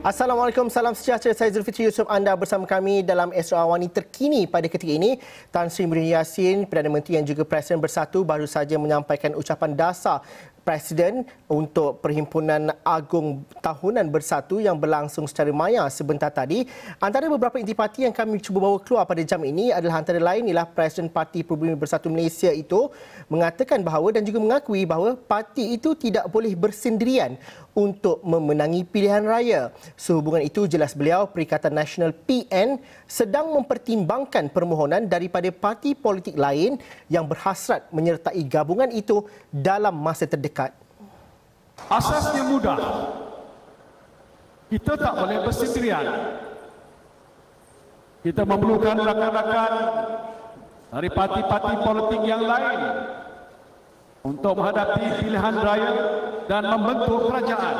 Assalamualaikum, salam sejahtera. Saya Zulfitri Yusof. Anda bersama kami dalam Astro Awani terkini pada ketika ini. Tan Sri Muhyiddin Yassin, Perdana Menteri yang juga Presiden Bersatu, baru saja menyampaikan ucapan dasar Presiden untuk Perhimpunan Agung Tahunan Bersatu yang berlangsung secara maya sebentar tadi. Antara beberapa intipati yang kami cuba bawa keluar pada jam ini adalah antara lain ialah Presiden Parti Perubumi Bersatu Malaysia itu mengatakan bahawa dan juga mengakui bahawa parti itu tidak boleh bersendirian untuk memenangi pilihan raya. Sehubungan itu, jelas beliau, Perikatan Nasional PN sedang mempertimbangkan permohonan daripada parti politik lain yang berhasrat menyertai gabungan itu dalam masa terdekat. Asasnya mudah. Kita tak boleh bersendirian. Kita memerlukan rakan-rakan dari parti-parti politik yang lain untuk menghadapi pilihan raya dan membentuk kerajaan.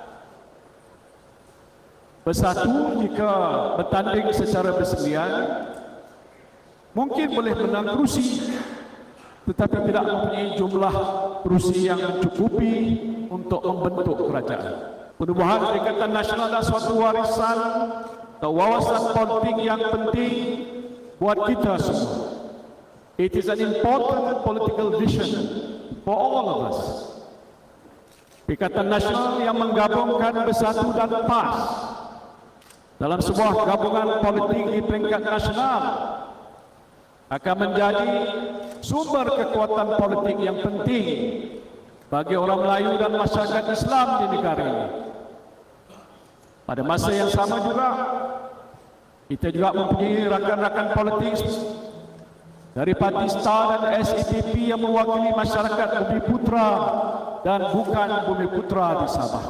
Bersatu jika bertanding secara bersendirian mungkin boleh menang kerusi, tetapi tidak mempunyai jumlah kerusi yang mencukupi untuk membentuk kerajaan. Penubuhan Perikatan Nasional adalah suatu warisan atau wawasan politik yang penting buat kita semua. It is an important political vision for all of us. Perikatan Nasional yang menggabungkan Bersatu dan PAS dalam sebuah gabungan politik di peringkat nasional akan menjadi sumber kekuatan politik yang penting bagi orang Melayu dan masyarakat Islam di negara ini. Pada masa yang sama juga, kita juga mempunyai rakan-rakan politik dari Parti STAR dan SEPP yang mewakili masyarakat Bumi Putra dan bukan Bumi Putra di Sabah.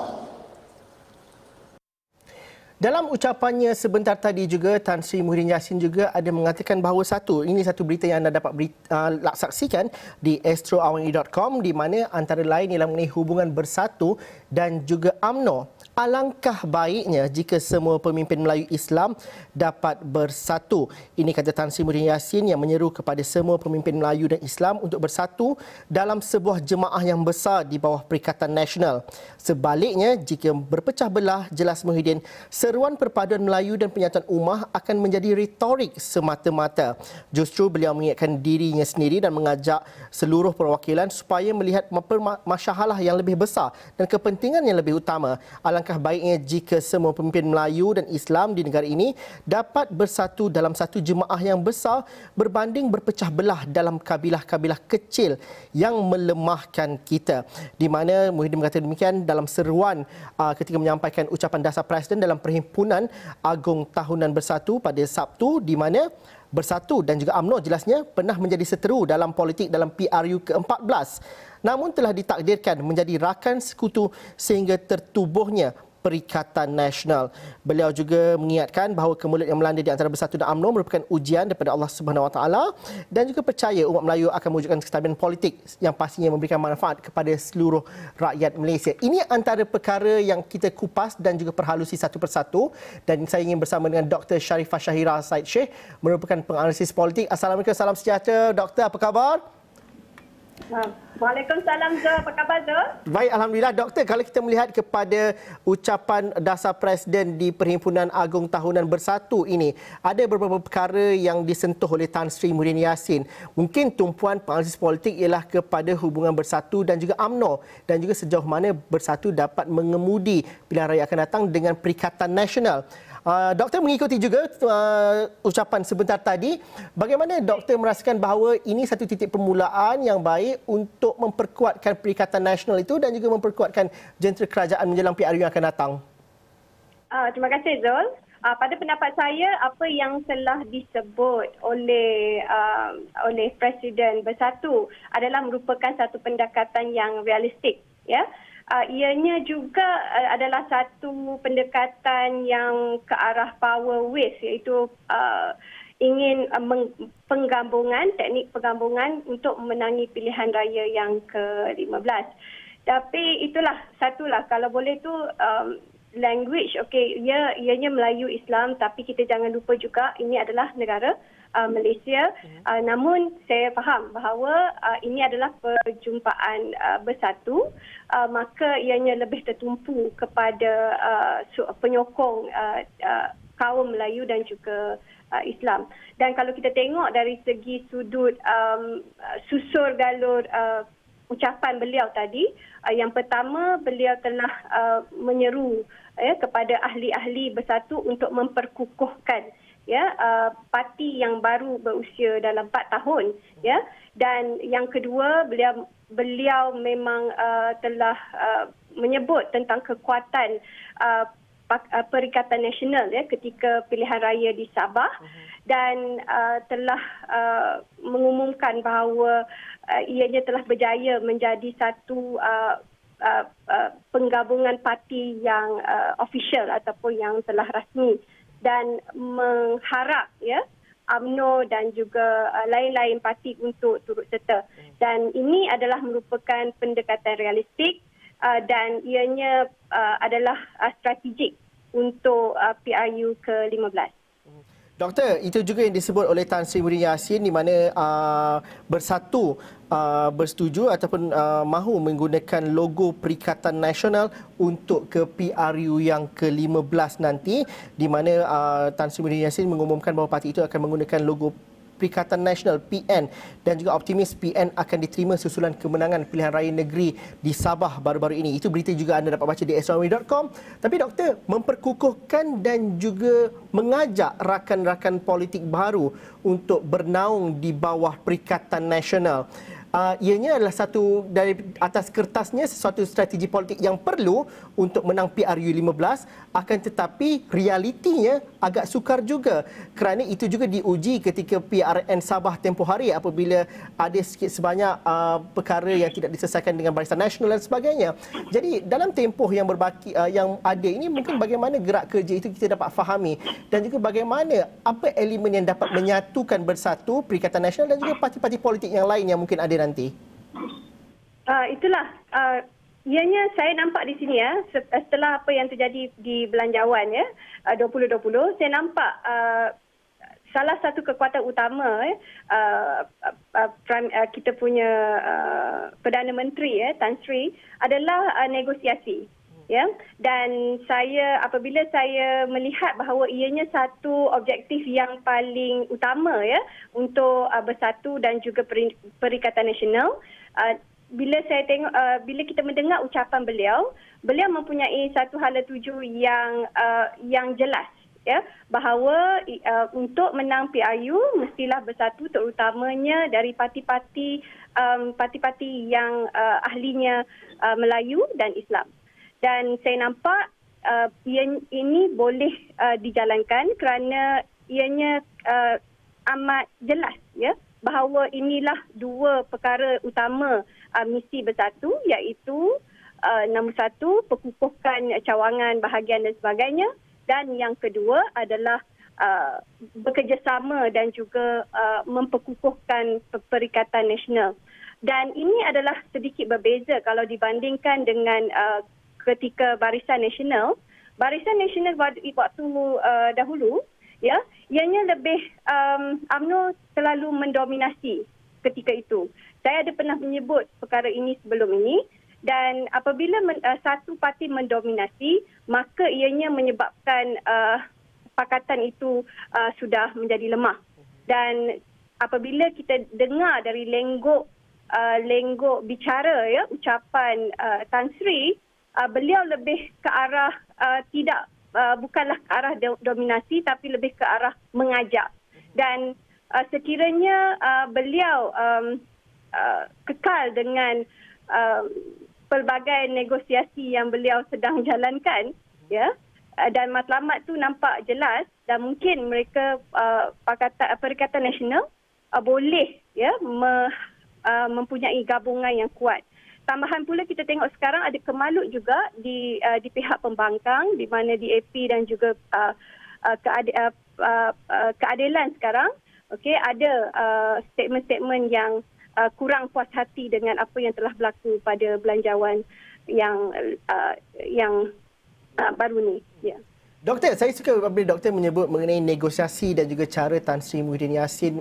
Dalam ucapannya sebentar tadi juga, Tan Sri Muhyiddin Yassin juga ada mengatakan bahawa ini satu berita yang anda dapat saksikan di astroawani.com, di mana antara lain ialah mengenai hubungan Bersatu dan juga UMNO. Alangkah baiknya jika semua pemimpin Melayu Islam dapat bersatu. Ini kata Tan Sri Muhyiddin Yassin yang menyeru kepada semua pemimpin Melayu dan Islam untuk bersatu dalam sebuah jemaah yang besar di bawah Perikatan Nasional. Sebaliknya, jika berpecah belah, jelas Muhyiddin, seruan perpaduan Melayu dan penyatuan ummah akan menjadi retorik semata-mata. Justru beliau mengingatkan dirinya sendiri dan mengajak seluruh perwakilan supaya melihat masalah yang lebih besar dan kepentingan yang lebih utama. Alangkah baiknya jika semua pemimpin Melayu dan Islam di negara ini dapat bersatu dalam satu jemaah yang besar berbanding berpecah belah dalam kabilah-kabilah kecil yang melemahkan kita. Di mana Muhyiddin berkata demikian dalam seruan ketika menyampaikan ucapan dasar Presiden dalam Perhimpunan Agung Tahunan Bersatu pada Sabtu, di mana Bersatu dan juga UMNO jelasnya pernah menjadi seteru dalam politik dalam PRU ke-14, namun telah ditakdirkan menjadi rakan sekutu sehingga tertubuhnya Perikatan Nasional. Beliau juga mengingatkan bahawa kemulut yang melanda di antara Bersatu dan UMNO merupakan ujian daripada Allah Subhanahu Wa Taala dan juga percaya umat Melayu akan mewujudkan kestabilan politik yang pastinya memberikan manfaat kepada seluruh rakyat Malaysia. Ini antara perkara yang kita kupas dan juga perhalusi satu persatu, dan saya ingin bersama dengan Dr. Sharifah Shahira Said Sheikh, merupakan penganalisis politik. Assalamualaikum, salam sejahtera. Doktor, apa khabar? Waalaikumsalam, Zul. Apa khabar, Zul? Baik, Alhamdulillah. Doktor, kalau kita melihat kepada ucapan dasar Presiden di Perhimpunan Agung Tahunan Bersatu ini, ada beberapa perkara yang disentuh oleh Tan Sri Muhyiddin Yassin. Mungkin tumpuan penganalisis politik ialah kepada hubungan Bersatu dan juga UMNO, dan juga sejauh mana Bersatu dapat mengemudi pilihan raya akan datang dengan Perikatan Nasional. Doktor mengikuti juga ucapan sebentar tadi. Bagaimana doktor merasakan bahawa ini satu titik permulaan yang baik untuk memperkuatkan Perikatan Nasional itu dan juga memperkuatkan jentera kerajaan menjelang PRU yang akan datang? Terima kasih, Zul. Pada pendapat saya, apa yang telah disebut oleh Presiden Bersatu adalah merupakan satu pendekatan yang realistik, ya. Ianya juga adalah satu pendekatan yang ke arah power waste, iaitu ingin teknik penggabungan untuk memenangi pilihan raya yang ke-15. Tapi itulah satulah, kalau boleh tu language, okey, ianya Melayu Islam, tapi kita jangan lupa juga ini adalah negara Malaysia. Namun saya faham bahawa ini adalah perjumpaan bersatu, maka ianya lebih tertumpu kepada penyokong kaum Melayu dan juga Islam. Dan kalau kita tengok dari segi sudut susur galur ucapan beliau tadi, yang pertama beliau telah menyeru kepada ahli-ahli bersatu untuk memperkukuhkan parti yang baru berusia dalam 4 tahun, dan yang kedua beliau memang telah menyebut tentang kekuatan Perikatan Nasional ketika pilihan raya di Sabah, dan telah mengumumkan bahawa ianya telah berjaya menjadi satu penggabungan parti yang official ataupun yang telah rasmi, dan mengharap UMNO dan juga lain-lain parti untuk turut serta. Dan ini adalah merupakan pendekatan realistik dan ianya adalah strategik untuk PRU ke-15. Doktor, itu juga yang disebut oleh Tan Sri Muhyiddin Yassin di mana bersatu bersetuju ataupun mahu menggunakan logo Perikatan Nasional untuk ke PRU yang ke-15 nanti, di mana Tan Sri Muhyiddin Yassin mengumumkan bahawa parti itu akan menggunakan logo Perikatan Nasional PN, dan juga optimis PN akan diterima susulan kemenangan pilihan raya negeri di Sabah baru-baru ini. Itu berita juga anda dapat baca di astronomy.com. Tapi doktor, memperkukuhkan dan juga mengajak rakan-rakan politik baru untuk bernaung di bawah Perikatan Nasional. Ianya adalah satu dari atas kertasnya sesuatu strategi politik yang perlu untuk menang PRU 15, akan tetapi realitinya agak sukar juga, kerana itu juga diuji ketika PRN Sabah tempoh hari apabila ada sikit sebanyak perkara yang tidak diselesaikan dengan Barisan Nasional dan sebagainya. Jadi dalam tempoh yang berbaki yang ada ini, mungkin bagaimana gerak kerja itu kita dapat fahami, dan juga bagaimana apa elemen yang dapat menyatukan bersatu Perikatan Nasional dan juga parti-parti politik yang lain yang mungkin ada nanti. Itulah ianya saya nampak di sini setelah apa yang terjadi di Belanjawan 2020, saya nampak salah satu kekuatan utama kita punya Perdana Menteri Tan Sri adalah negosiasi. Dan apabila saya melihat bahawa ianya satu objektif yang paling utama untuk bersatu dan juga Perikatan Nasional, bila saya tengok bila kita mendengar ucapan beliau mempunyai satu hala tuju yang jelas bahawa untuk menang PRU mestilah bersatu, terutamanya dari parti-parti yang ahlinya Melayu dan Islam. Dan saya nampak ini boleh dijalankan kerana ianya amat jelas bahawa inilah dua perkara utama misi bersatu, iaitu nombor satu, perkukuhkan cawangan, bahagian dan sebagainya, dan yang kedua adalah bekerjasama dan juga memperkukuhkan Perikatan Nasional. Dan ini adalah sedikit berbeza kalau dibandingkan dengan ketika Barisan Nasional waktu dahulu, ianya lebih UMNO selalu mendominasi ketika itu. Saya ada pernah menyebut perkara ini sebelum ini, dan apabila satu parti mendominasi, maka ianya menyebabkan pakatan itu sudah menjadi lemah. Dan apabila kita dengar dari lenggok bicara ucapan Tan Sri, beliau lebih ke arah bukanlah ke arah dominasi, tapi lebih ke arah mengajak. Dan sekiranya beliau kekal dengan pelbagai negosiasi yang beliau sedang jalankan, dan matlamat tu nampak jelas, dan mungkin mereka Perikatan Nasional boleh mempunyai gabungan yang kuat. Tambahan pula kita tengok sekarang ada kemalut juga di pihak pembangkang, di mana DAP dan juga keadilan sekarang ada statement-statement yang kurang puas hati dengan apa yang telah berlaku pada Belanjawan yang baru ni. Doktor, saya suka apabila doktor menyebut mengenai negosiasi dan juga cara Tan Sri Muhyiddin Yassin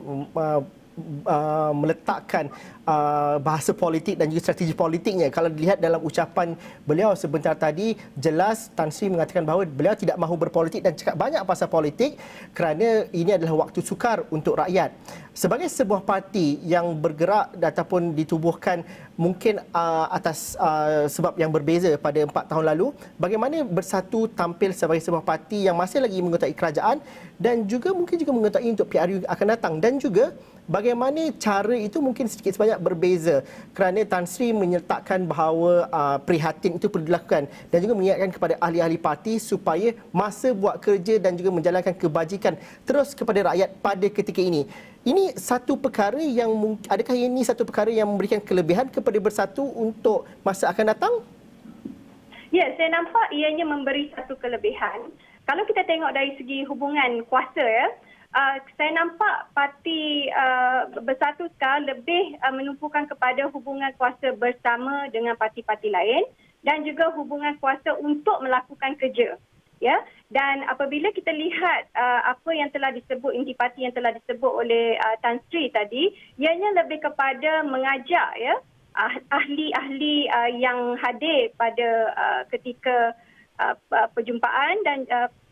meletakkan bahasa politik dan juga strategi politiknya. Kalau dilihat dalam ucapan beliau sebentar tadi, jelas Tan Sri mengatakan bahawa beliau tidak mahu berpolitik dan cakap banyak pasal politik kerana ini adalah waktu sukar untuk rakyat. Sebagai sebuah parti yang bergerak ataupun ditubuhkan mungkin atas sebab yang berbeza pada 4 tahun lalu, bagaimana Bersatu tampil sebagai sebuah parti yang masih lagi menggotai kerajaan dan juga mungkin juga menggotai untuk PRU akan datang, dan juga bagaimana cara itu mungkin sedikit sebanyak berbeza kerana Tan Sri menyertakan bahawa prihatin itu perlu dilakukan dan juga mengingatkan kepada ahli-ahli parti supaya masa buat kerja dan juga menjalankan kebajikan terus kepada rakyat pada ketika ini. Ini satu perkara yang adakah ini satu perkara yang memberikan kelebihan kepada Bersatu untuk masa akan datang? Ya, saya nampak ianya memberi satu kelebihan. Kalau kita tengok dari segi hubungan kuasa, ya, saya nampak parti Bersatu sekarang lebih menumpukan kepada hubungan kuasa bersama dengan parti-parti lain dan juga hubungan kuasa untuk melakukan kerja. Ya, dan apabila kita lihat apa yang telah disebut, intipati yang telah disebut oleh Tan Sri tadi, ianya lebih kepada mengajak, ya, ahli-ahli yang hadir pada ketika perjumpaan dan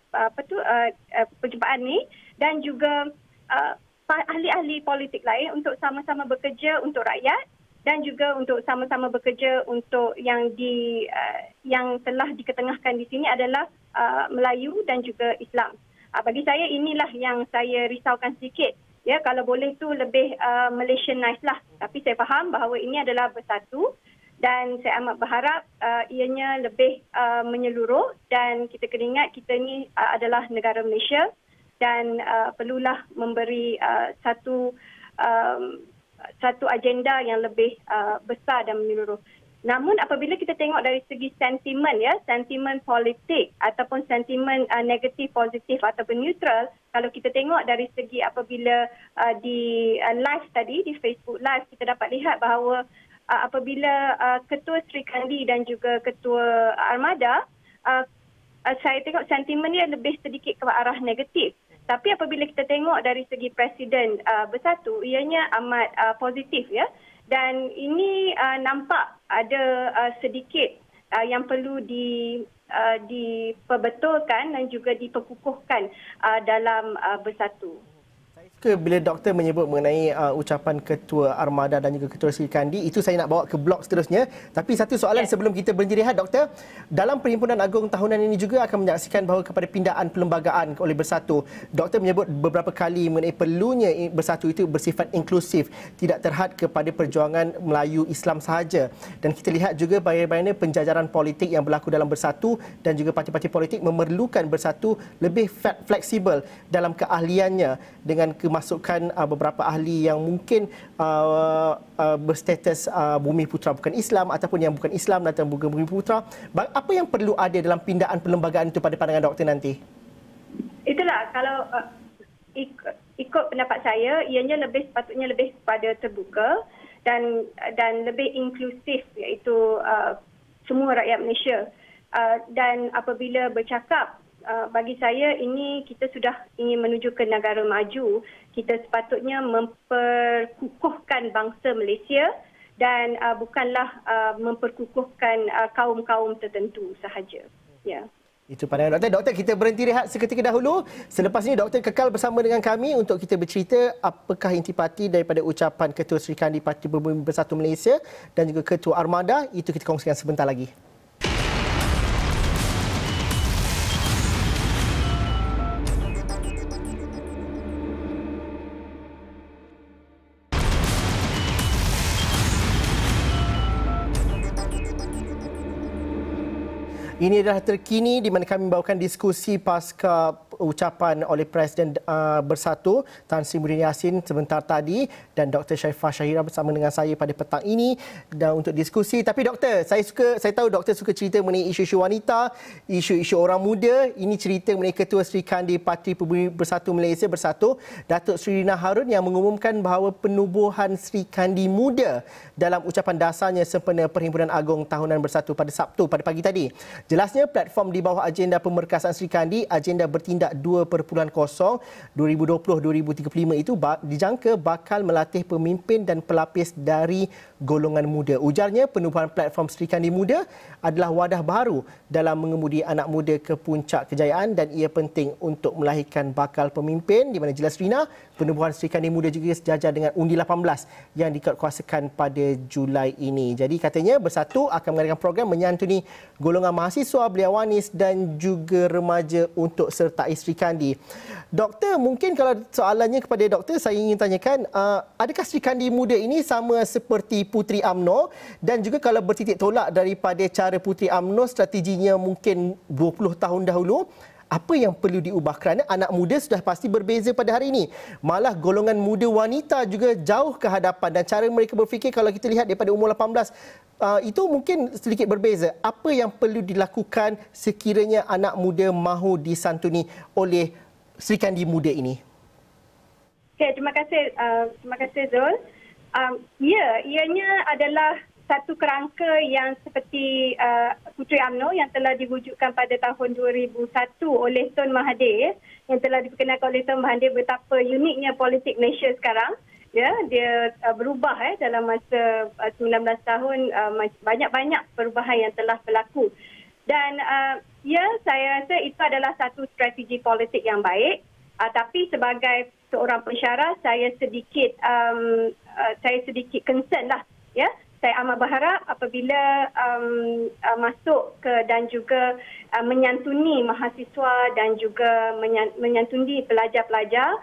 perjumpaan ni, dan juga ahli-ahli politik lain untuk sama-sama bekerja untuk rakyat dan juga untuk sama-sama bekerja untuk yang telah diketengahkan di sini adalah Melayu dan juga Islam. Bagi saya inilah yang saya risaukan sedikit. Ya, kalau boleh tu lebih Malaysianize lah. Tapi saya faham bahawa ini adalah Bersatu dan saya amat berharap ianya lebih menyeluruh, dan kita kena ingat kita ni adalah negara Malaysia dan perlulah memberi satu agenda yang lebih besar dan menyeluruh. Namun apabila kita tengok dari segi sentimen, ya, sentimen politik ataupun sentimen negatif, positif ataupun neutral, kalau kita tengok dari segi apabila di live tadi, di Facebook Live, kita dapat lihat bahawa apabila Ketua Sri Kandi dan juga Ketua Armada, saya tengok sentimen dia lebih sedikit ke arah negatif. Tapi apabila kita tengok dari segi Presiden Bersatu, ianya amat positif, ya. Dan ini nampak ada sedikit yang perlu diperbetulkan dan juga diperkukuhkan dalam Bersatu. Bila doktor menyebut mengenai ucapan Ketua Armada dan juga Ketua Sri Kandi, itu saya nak bawa ke blok seterusnya. Tapi satu soalan sebelum kita berhenti rehat, doktor. Dalam Perhimpunan Agung tahunan ini juga akan menyaksikan bahawa kepada pindaan perlembagaan oleh Bersatu. Doktor menyebut beberapa kali mengenai perlunya Bersatu itu bersifat inklusif, tidak terhad kepada perjuangan Melayu Islam sahaja. Dan kita lihat juga bagaimana penjajaran politik yang berlaku dalam Bersatu dan juga parti-parti politik memerlukan Bersatu lebih fleksibel dalam keahliannya dengan kemasukan beberapa ahli yang mungkin berstatus Bumi Putera bukan Islam ataupun yang bukan Islam dan bukan Bumi Putera. Apa yang perlu ada dalam pindaan perlembagaan itu pada pandangan doktor nanti? Itulah, kalau ikut pendapat saya, ianya sepatutnya lebih pada terbuka dan lebih inklusif, iaitu semua rakyat Malaysia. Dan apabila bercakap, bagi saya ini kita sudah ingin menuju ke negara maju. Kita sepatutnya memperkukuhkan bangsa Malaysia dan bukanlah memperkukuhkan kaum-kaum tertentu sahaja. Ya. Itu pandangan doktor. Doktor, kita berhenti rehat seketika dahulu. Selepas ini doktor kekal bersama dengan kami untuk kita bercerita apakah intipati daripada ucapan Ketua Sri Kandi Parti Berbumi Bersatu Malaysia dan juga Ketua Armada. Itu kita kongsikan sebentar lagi. Ini adalah terkini di mana kami membawakan diskusi pasca ucapan oleh Presiden Bersatu Tan Sri Muhyiddin Yassin sebentar tadi dan Dr. Syaifah Syahira bersama dengan saya pada petang ini dan untuk diskusi. Tapi doktor, saya tahu doktor suka cerita mengenai isu-isu wanita, isu-isu orang muda. Ini cerita mengenai Ketua Serikandi Parti Pembumi Bersatu Malaysia Bersatu, Datuk Sri Rina Harun yang mengumumkan bahawa penubuhan Serikandi Muda dalam ucapan dasarnya sempena Perhimpunan Agong Tahunan Bersatu pada Sabtu pada pagi tadi. Jelasnya platform di bawah agenda pemerkasaan Serikandi, agenda bertindak 2.0 2020-2035 itu dijangka bakal melatih pemimpin dan pelapis dari golongan muda. Ujarnya penubuhan platform Serikandi Muda adalah wadah baru dalam mengemudi anak muda ke puncak kejayaan dan ia penting untuk melahirkan bakal pemimpin di mana jelas Rina penubuhan Serikandi Muda juga sejajar dengan Undi 18 yang dikuatkuasakan pada Julai ini. Jadi katanya Bersatu akan mengadakan program menyantuni golongan mahasiswa, beliawanis dan juga remaja untuk sertai Serikandi. Doktor, mungkin kalau soalannya kepada doktor saya ingin tanyakan, adakah Serikandi Muda ini sama seperti Puteri UMNO dan juga kalau bertitik tolak daripada cara Puteri UMNO strateginya mungkin 20 tahun dahulu, apa yang perlu diubah kerana anak muda sudah pasti berbeza pada hari ini. Malah golongan muda wanita juga jauh ke hadapan dan cara mereka berfikir kalau kita lihat daripada umur 18 itu mungkin sedikit berbeza. Apa yang perlu dilakukan sekiranya anak muda mahu disantuni oleh Serikandi Muda ini? Okay, terima kasih Zul. Ianya adalah satu kerangka yang seperti Puteri UMNO yang telah diwujudkan pada tahun 2001 oleh Tun Mahathir, yang telah diperkenalkan oleh Tun Mahathir betapa uniknya politik Malaysia sekarang. Ya, dia berubah dalam masa 19 tahun, banyak-banyak perubahan yang telah berlaku. Dan saya rasa itu adalah satu strategi politik yang baik. Tapi sebagai seorang pensyarah, saya sedikit concern lah. Ya, saya amat berharap apabila masuk ke dan juga menyantuni mahasiswa dan juga menyantuni pelajar-pelajar,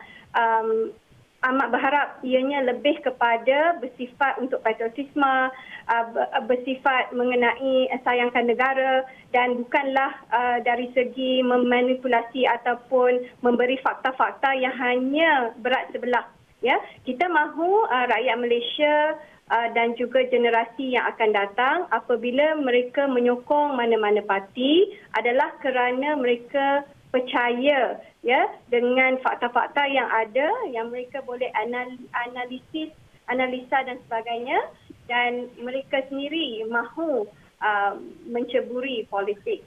amat berharap ianya lebih kepada bersifat untuk patriotisme, bersifat mengenai sayangkan negara dan bukanlah dari segi memanipulasi ataupun memberi fakta-fakta yang hanya berat sebelah. Ya, kita mahu rakyat Malaysia dan juga generasi yang akan datang apabila mereka menyokong mana-mana parti adalah kerana mereka percaya dengan fakta-fakta yang ada yang mereka boleh analisa dan sebagainya dan mereka sendiri mahu menceburi politik.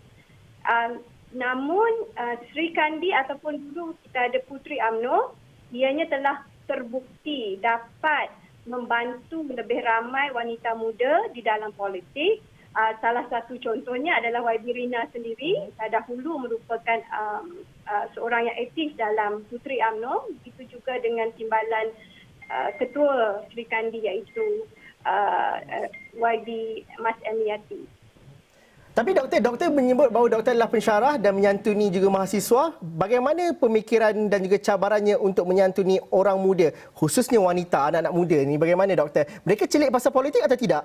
Namun Serikandi ataupun dulu kita ada Puteri UMNO, ianya telah terbukti dapat membantu lebih ramai wanita muda di dalam politik. Salah satu contohnya adalah YB Rina sendiri, dahulu merupakan seorang yang aktif dalam Puteri UMNO, begitu juga dengan timbalan Ketua Serikandi iaitu YB Mas Emiati. Tapi doktor menyebut bahawa doktor adalah pensyarah dan menyantuni juga mahasiswa. Bagaimana pemikiran dan juga cabarannya untuk menyantuni orang muda, khususnya wanita, anak-anak muda ni? Bagaimana doktor? Mereka celik pasal politik atau tidak?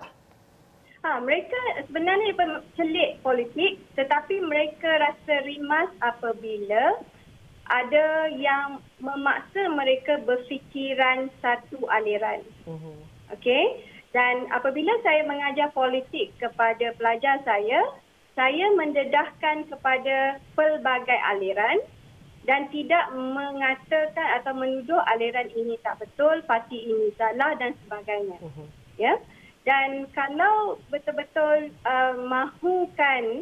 Mereka sebenarnya celik politik tetapi mereka rasa rimas apabila ada yang memaksa mereka berfikiran satu aliran. Okey? Dan apabila saya mengajar politik kepada pelajar saya mendedahkan kepada pelbagai aliran dan tidak mengatakan atau menuduh aliran ini tak betul, parti ini salah dan sebagainya. Ya. Dan kalau betul-betul mahukan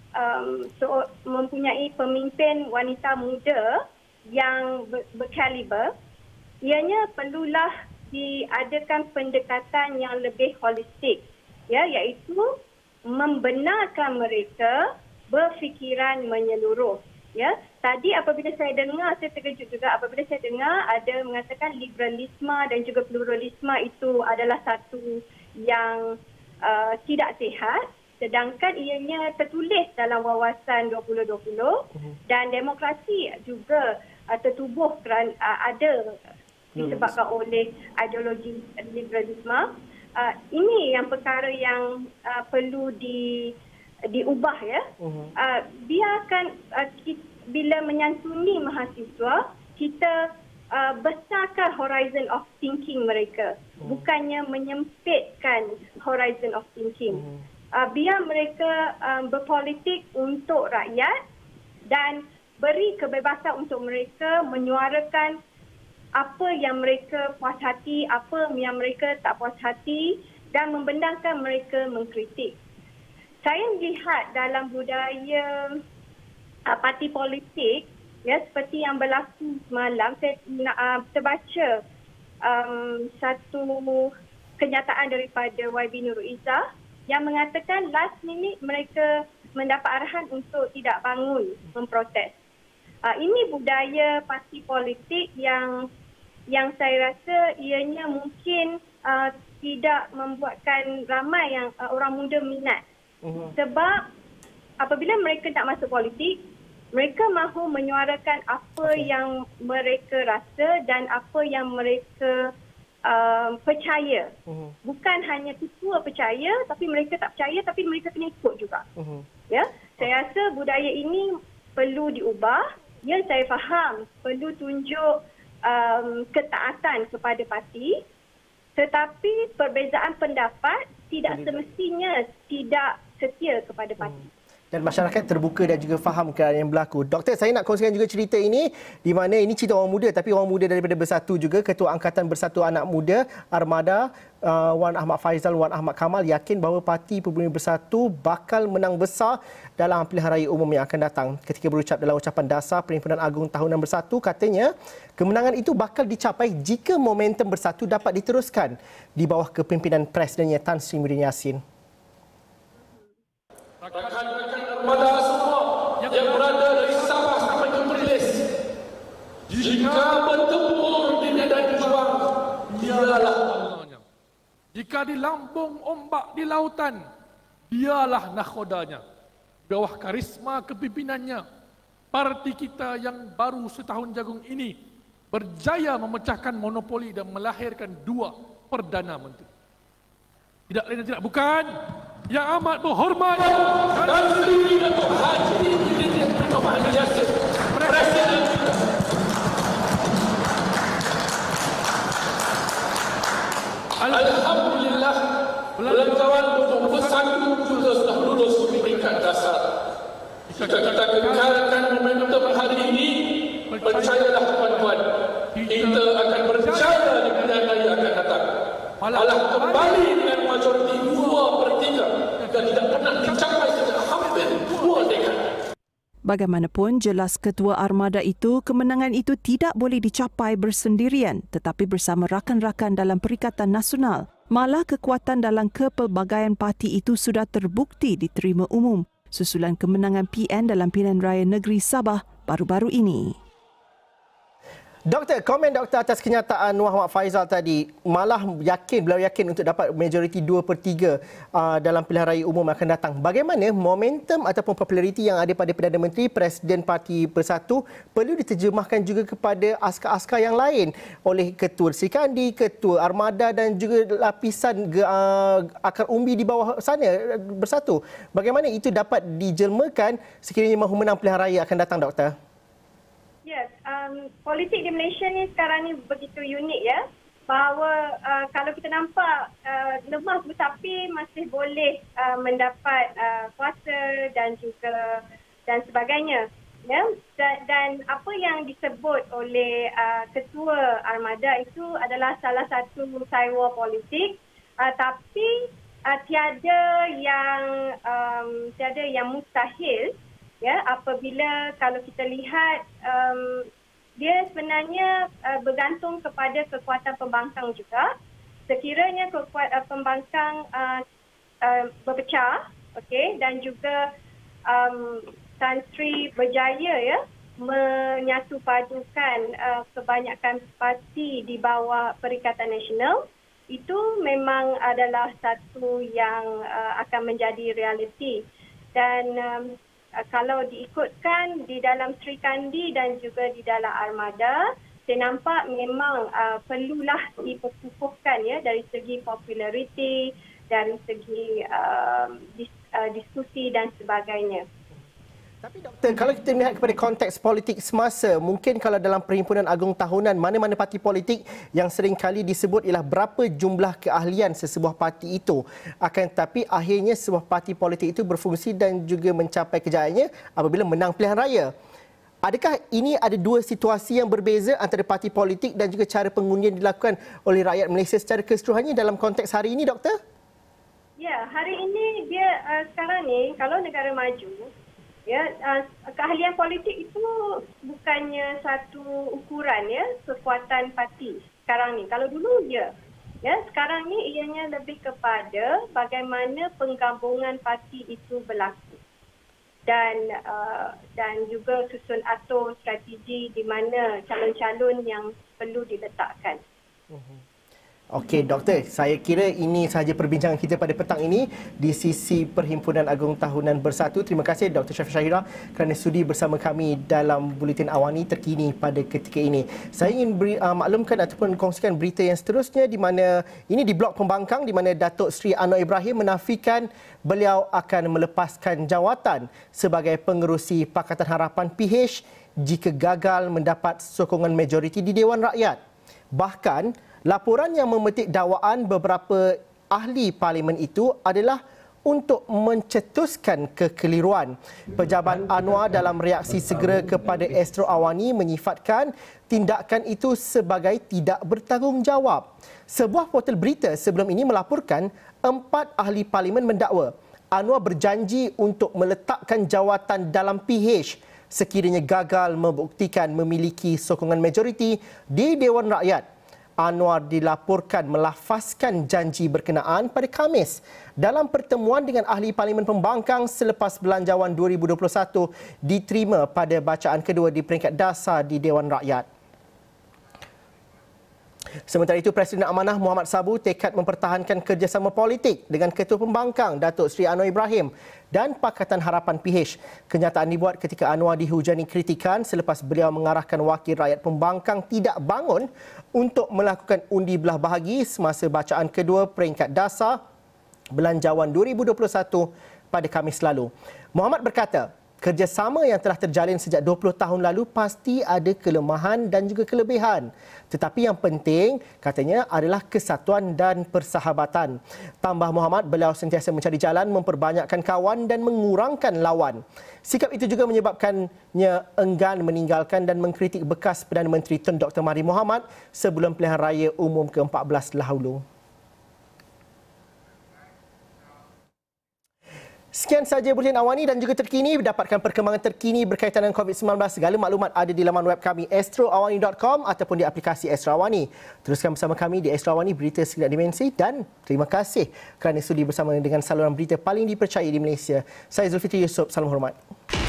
mempunyai pemimpin wanita muda yang berkaliber, ianya perlulah diadakan pendekatan yang lebih holistik, ya, iaitu membenarkan mereka berfikiran menyeluruh. Ya, tadi apabila saya dengar, saya terkejut juga apabila saya dengar ada mengatakan liberalisme dan juga pluralisme itu adalah satu yang tidak sihat, sedangkan ianya tertulis dalam wawasan 2020 dan demokrasi juga tertubuh kerana ada disebabkan oleh ideologi liberalisme. Ini yang perkara yang perlu diubah, ya. Biarkan bila menyantuni mahasiswa, kita besarkan horizon of thinking mereka, bukannya menyempitkan horizon of thinking. Biar mereka berpolitik untuk rakyat dan beri kebebasan untuk mereka menyuarakan apa yang mereka puas hati, apa yang mereka tak puas hati dan membenarkan mereka mengkritik. Saya melihat dalam budaya parti politik, ya, seperti yang berlaku semalam, saya terbaca satu kenyataan daripada YB Nurul Izzah yang mengatakan last minute mereka mendapat arahan untuk tidak bangun memprotes. Ini budaya parti politik yang saya rasa ianya mungkin tidak membuatkan ramai yang orang muda minat. Sebab apabila mereka nak masuk politik, mereka mahu menyuarakan apa yang mereka rasa dan apa yang mereka percaya. Bukan hanya ketua percaya, tapi mereka tak percaya, tapi mereka kena ikut juga. Ya, saya rasa budaya ini perlu diubah. Ya, saya faham perlu tunjuk ketaatan kepada parti, tetapi perbezaan pendapat tidak semestinya tidak setia kepada parti. Dan masyarakat terbuka dan juga faham keadaan yang berlaku. Doktor, saya nak kongsikan juga cerita ini di mana ini cerita orang muda, tapi orang muda daripada Bersatu juga. Ketua Angkatan Bersatu Anak Muda Armada, Wan Ahmad Faizal, Wan Ahmad Kamal yakin bahawa Parti Perbumi Bersatu bakal menang besar dalam pilihan raya umum yang akan datang. Ketika berucap dalam ucapan dasar Perhimpunan Agung Tahunan Bersatu, katanya kemenangan itu bakal dicapai jika momentum Bersatu dapat diteruskan di bawah kepimpinan Presidennya Tan Sri Muhyiddin Yassin. Rakan-rakan armada semua yang berada dari Sabah sampai ke Perlis, jika bertempur di medan perang, dialah pemenangnya. Jika di lambung ombak di lautan, dialah nakhodanya. Bawah karisma kepimpinannya, parti kita yang baru setahun jagung ini berjaya memecahkan monopoli dan melahirkan 2 Perdana Menteri. Tidak lain dan tidak bukan, yang amat berhormat dan sendiri Datuk Haji Muhammad Yassin, Presiden. Alhamdulillah, kawan untuk Bersatu juga sudah lulus peringkat dasar. Jika kita kekalkan momentum hari ini, percayalah tuan-tuan, kita akan berjaya di pilihan raya akan datang. Malah kembali dengan majoriti 2/3 dan tidak pernah dicapai sejak hampir 2 dekad. Bagaimanapun, jelas Ketua Armada itu, kemenangan itu tidak boleh dicapai bersendirian tetapi bersama rakan-rakan dalam Perikatan Nasional. Malah kekuatan dalam kepelbagaian parti itu sudah terbukti diterima umum susulan kemenangan PN dalam pilihan raya negeri Sabah baru-baru ini. Doktor, komen doktor atas kenyataan Muhammad Faizal tadi, malah beliau yakin untuk dapat majoriti 2/3 dalam pilihan raya umum akan datang. Bagaimana momentum ataupun populariti yang ada pada Perdana Menteri, Presiden Parti Bersatu perlu diterjemahkan juga kepada askar-askar yang lain oleh Ketua Sri Kandi, Ketua Armada dan juga lapisan akar umbi di bawah sana Bersatu. Bagaimana itu dapat dijelmakan sekiranya mahu menang pilihan raya akan datang, doktor? Yes, politik di Malaysia ni sekarang ni begitu unik ya, bahawa kalau kita nampak lemah tetapi masih boleh mendapat kuasa dan sebagainya, ya. Dan apa yang disebut oleh Ketua Armada itu adalah salah satu saiwa politik, tapi tiada yang mustahil. Ya, apabila kalau kita lihat dia sebenarnya bergantung kepada kekuatan pembangkang juga. Sekiranya kekuatan pembangkang berpecah, okey, dan juga Tan Sri berjaya ya menyatu padukan kebanyakan parti di bawah Perikatan Nasional, itu memang adalah satu yang akan menjadi realiti. Dan kalau diikutkan di dalam Sri Kandi dan juga di dalam Armada, saya nampak memang perlulah diperkukuhkan ya dari segi populariti, dari segi diskusi dan sebagainya. Tapi Doktor, kalau kita melihat kepada konteks politik semasa, mungkin kalau dalam Perhimpunan Agung Tahunan, mana-mana parti politik yang sering kali disebut ialah berapa jumlah keahlian sesebuah parti itu. Akan tetapi akhirnya sebuah parti politik itu berfungsi dan juga mencapai kejayaannya apabila menang pilihan raya. Adakah ini ada dua situasi yang berbeza antara parti politik dan juga cara pengundian dilakukan oleh rakyat Malaysia secara keseluruhannya dalam konteks hari ini, Doktor? Ya, hari ini dia sekarang ni kalau negara maju, ya, keahlian politik itu bukannya satu ukuran ya kekuatan parti sekarang ni. Kalau dulu ya, sekarang ni ianya lebih kepada bagaimana penggabungan parti itu berlaku dan juga susun atur strategi di mana calon-calon yang perlu diletakkan. Okey, Doktor, saya kira ini sahaja perbincangan kita pada petang ini di sisi Perhimpunan Agung Tahunan Bersatu. Terima kasih Dr. Syafiq Syahira kerana sudi bersama kami dalam Buletin Awani terkini pada ketika ini. Saya ingin maklumkan ataupun kongsikan berita yang seterusnya di mana ini di Blok Pembangkang di mana Datuk Seri Anwar Ibrahim menafikan beliau akan melepaskan jawatan sebagai pengerusi Pakatan Harapan PH jika gagal mendapat sokongan majoriti di Dewan Rakyat. Bahkan laporan yang memetik dakwaan beberapa ahli parlimen itu adalah untuk mencetuskan kekeliruan. Pejabat Anwar dalam reaksi segera kepada Astro Awani menyifatkan tindakan itu sebagai tidak bertanggungjawab. Sebuah portal berita sebelum ini melaporkan 4 ahli parlimen mendakwa Anwar berjanji untuk meletakkan jawatan dalam PH sekiranya gagal membuktikan memiliki sokongan majoriti di Dewan Rakyat. Anwar dilaporkan melafazkan janji berkenaan pada Khamis dalam pertemuan dengan ahli Parlimen Pembangkang selepas Belanjawan 2021 diterima pada bacaan kedua di peringkat dasar di Dewan Rakyat. Sementara itu, Presiden Amanah Muhammad Sabu tekad mempertahankan kerjasama politik dengan Ketua Pembangkang Datuk Seri Anwar Ibrahim dan Pakatan Harapan PH. Kenyataan dibuat ketika Anwar dihujani kritikan selepas beliau mengarahkan wakil rakyat Pembangkang tidak bangun untuk melakukan undi belah bahagi semasa bacaan kedua peringkat dasar Belanjawan 2021 pada Khamis lalu. Muhammad berkata, kerjasama yang telah terjalin sejak 20 tahun lalu pasti ada kelemahan dan juga kelebihan. Tetapi yang penting, katanya, adalah kesatuan dan persahabatan. Tambah Muhammad, beliau sentiasa mencari jalan memperbanyakkan kawan dan mengurangkan lawan. Sikap itu juga menyebabkannya enggan meninggalkan dan mengkritik bekas Perdana Menteri Tun Dr. Mahathir Mohamad sebelum pilihan raya umum ke-14 dahulu. Sekian sahaja Buletin Awani dan juga terkini. Dapatkan perkembangan terkini berkaitan dengan COVID-19. Segala maklumat ada di laman web kami astroawani.com ataupun di aplikasi Astro Awani. Teruskan bersama kami di Astro Awani, berita segala dimensi, dan terima kasih kerana sudi bersama dengan saluran berita paling dipercayai di Malaysia. Saya Zulfitri Yusof, salam hormat.